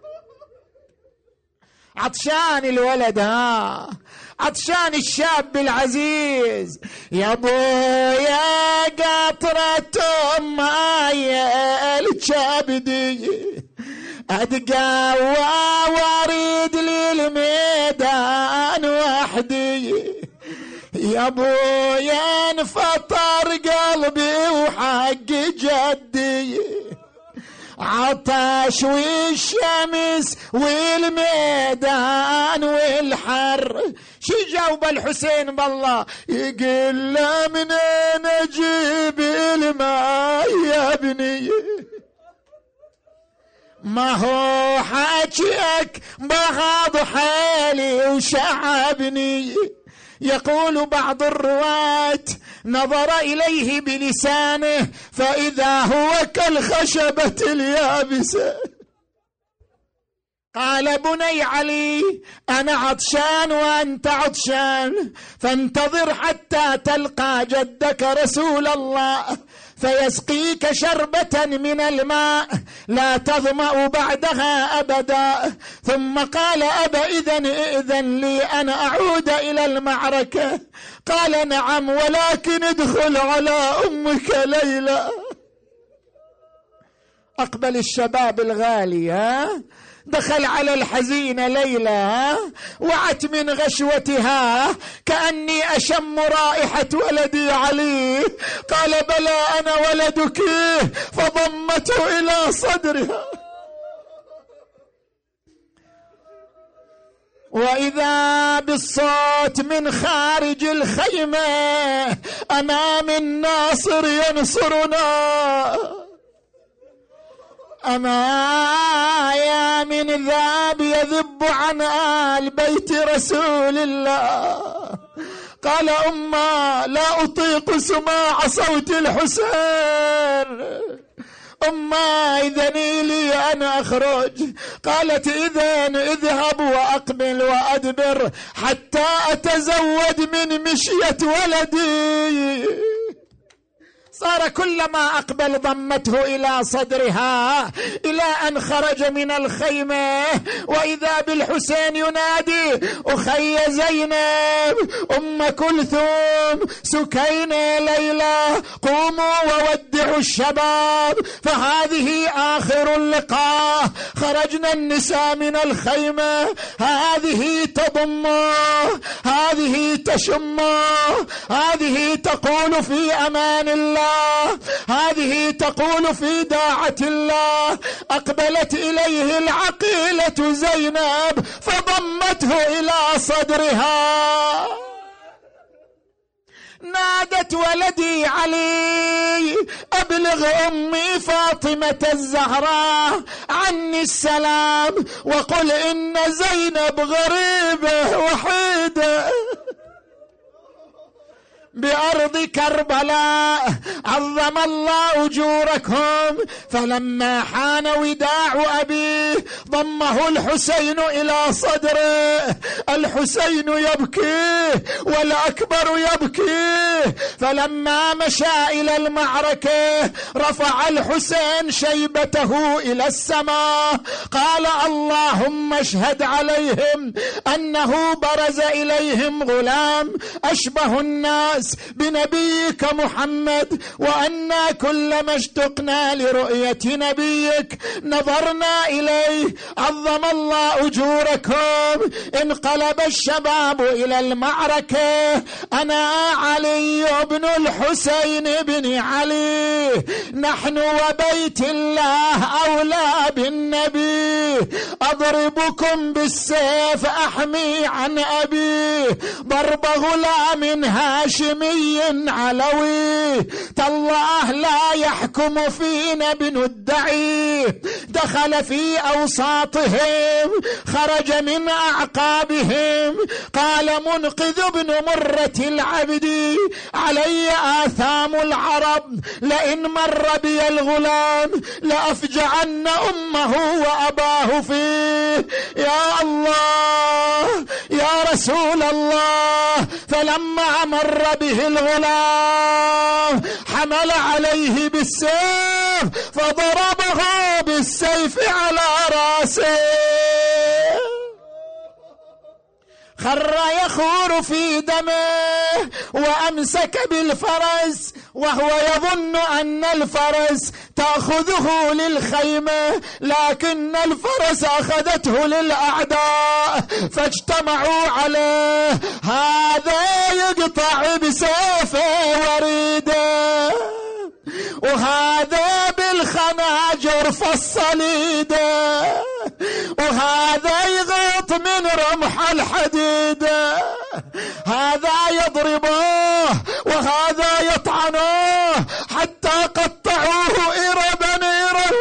عطشان الولد، ها عطشان الشاب العزيز. يا بويا قطرة ماي الكبدي، أتقوى واريد للميدان وحدي. يا ابويا انفطر قلبي وحق جدي، عطش والشمس والميدان والحر. شي جاوب الحسين بالله؟ يقول له: منين اجيب الماء يا ابني؟ ما هو حاجيك بغض حالي وشعبني. يقول بعض الرواة: نظر إليه بلسانه فإذا هو كالخشبة اليابسة. قال: بني علي، أنا عطشان وأنت عطشان، فانتظر حتى تلقى جدك رسول الله فيسقيك شربة من الماء لا تظمأ بعدها أبدا. ثم قال: أبا إذن إذن لي أن أعود إلى المعركة. قال: نعم، ولكن ادخل على أمك ليلى. أقبل الشباب الغالي، ها دخل على الحزينة ليلى، وعت من غشوتها كأني أشم رائحة ولدي علي. قال بلى أنا ولدك، فضمته إلى صدرها. وإذا بالصوت من خارج الخيمة: أمام الناصر ينصرنا، أما يا من ذاب يذب عن آل بيت رسول الله. قال أما لا أطيق سماع صوت الحسين، أما إذني لي أن أخرج. قالت إذن اذهب وأقبل وأدبر حتى أتزود من مشية ولدي. صار كلما أقبل ضمته إلى صدرها إلى أن خرج من الخيمة، وإذا بالحسين ينادي: أخي زينب، أم كلثوم، سكينة، ليلى، قوموا وودعوا الشباب، فهذه آخر اللقاء. خرجنا النساء من الخيمة، هذه تضمه، هذه تشمه، هذه تقول في أمان الله، هذه تقول في داعة الله. أقبلت إليه العقيلة زينب فضمته إلى صدرها، نادت: ولدي علي، أبلغ أمي فاطمة الزهراء عني السلام، وقل إن زينب غريبة وحيدة بأرض كربلاء، عظم الله أجوركم. فلما حان وداع أبيه ضمه الحسين إلى صدره. الحسين يبكي والأكبر يبكي. فلما مشى إلى المعركة رفع الحسين شيبته إلى السماء، قال: اللهم اشهد عليهم أنه برز إليهم غلام أشبه الناس بنبيك محمد، وأنا كلما اشتقنا لرؤية نبيك نظرنا إليه، عظم الله أجوركم. انقلب الشباب إلى المعركة. أنا علي بن الحسين بن علي، نحن وبيت الله أولى بالنبي، أضربكم بالسيف أحمي عن أبي، ضرب غلام هاشم علوي، تالله لا يحكم فينا ابن الدعي. دخل في أوساطهم، خرج من أعقابهم، قال: منقذ ابن مرة العبد، علي آثام العرب، لئن مر بي الغلام لأفجعن أمه وأباه فيه. يا الله يا رسول الله. فلما مر به الغلام حمل عليه بالسيف فضربه بالسيف على راسه، خر يخور في دمه، وأمسك بالفرس وهو يظن أن الفرس تأخذه للخيمة، لكن الفرس أخذته للأعداء فاجتمعوا عليه. هذا يقطع بسيفه وريده، وهذا بالخناجر فالصليده، وهذا يغط من رمح الحديد، هذا يضربه وهذا يطعنه حتى قطعوه إربا إربا.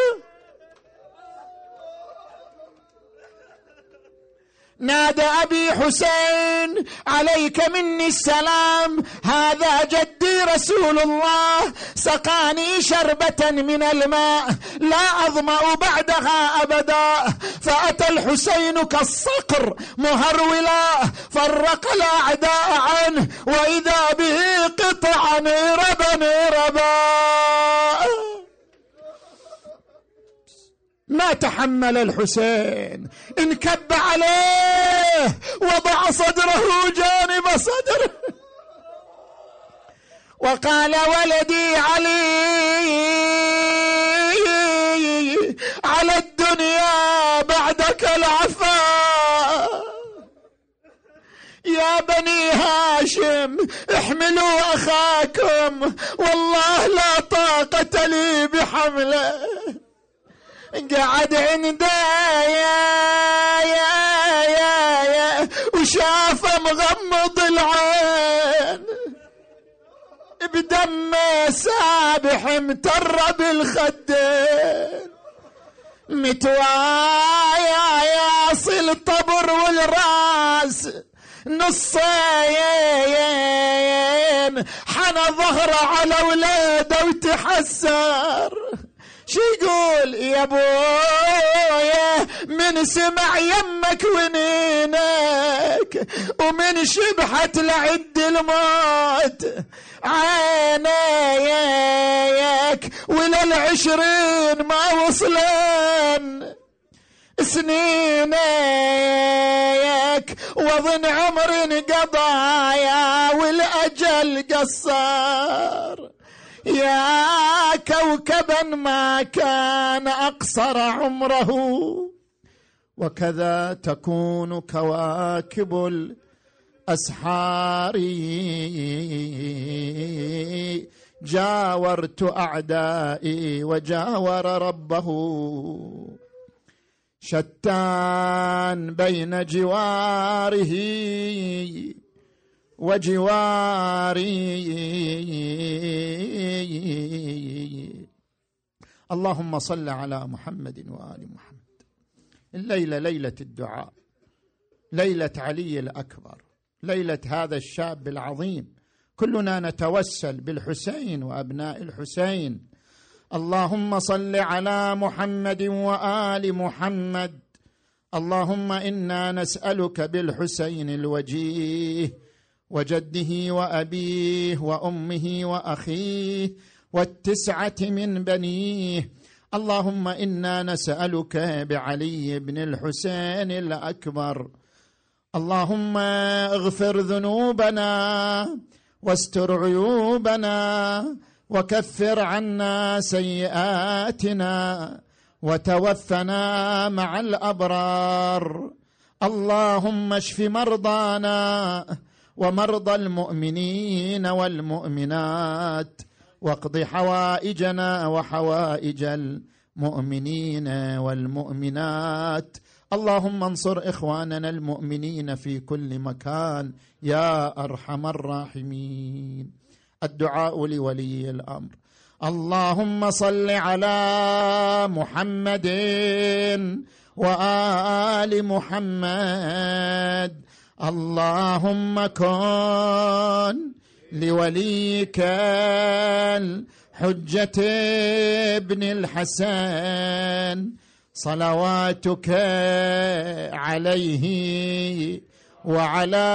نادى أبي حسين: عليك مني السلام، هذا جدي رسول الله، سقاني شربة من الماء لا أظمأ بعدها أبدا. فأتى الحسين كالصقر مهرولا، فرق الأعداء عنه، وإذا به قطعا ربا ربا. ما تحمل الحسين، انكب عليه، وضع صدره جانب صدره، وقال: ولدي علي، على الدنيا بعد لك العفا. يا بني هاشم احملوا أخاكم، والله لا طاقة لي بحمله. قعد عنده يا يا يا يا وشافه مغمض العين، بدمه سابح متر بالخدين، متوايا ياصل طبر والراس نصين، حنى ظهره على ولاده وتحسر. شي يقول يا ابويا من سمع يمك ونينك ومن شبحت لعد الموت عينيك، وللعشرين ما وصلن سنينك، وظن عمر قضايا والأجل قصر. يا كوكبا ما كان أقصر عمره، وكذا تكون كواكب الأسحار. جاورت أعدائي وجاور ربه، شتان بين جواره وجواري. اللهم صل على محمد وآل محمد. الليلة ليلة الدعاء، ليلة علي الأكبر، ليلة هذا الشاب العظيم. كلنا نتوسل بالحسين وأبناء الحسين. اللهم صل على محمد وآل محمد. اللهم إنا نسألك بالحسين الوجيه وجده وأبيه وأمه وأخيه والتسعة من بنيه. اللهم إنا نسألك بعلي بن الحسين الأكبر. اللهم اغفر ذنوبنا واستر عيوبنا وكفر عنا سيئاتنا وتوفنا مع الأبرار. اللهم اشف مرضانا ومرضى المؤمنين والمؤمنات، واقض حوائجنا وحوائج المؤمنين والمؤمنات. اللهم انصر إخواننا المؤمنين في كل مكان يا أرحم الراحمين. الدعاء لولي الأمر. اللهم صل على محمد وآل محمد. اللهم كن لوليك الحجة ابن الحسن صلواتك عليه وعلى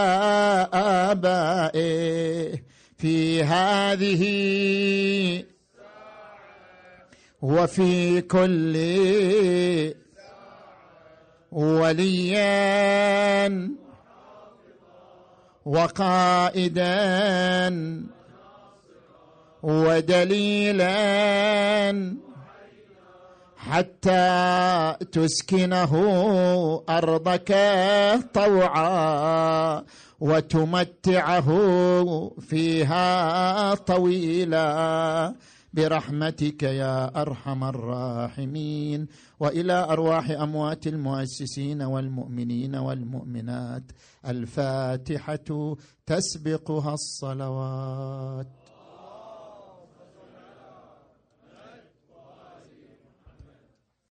آبائه في هذه وفي كل وليا وقائدا ودليلا حتى تسكنه أرضك طوعا وتمتعه فيها طويلا برحمتك يا أرحم الراحمين. وإلى أرواح أموات المؤسسين والمؤمنين والمؤمنات الفاتحة تسبقها الصلوات.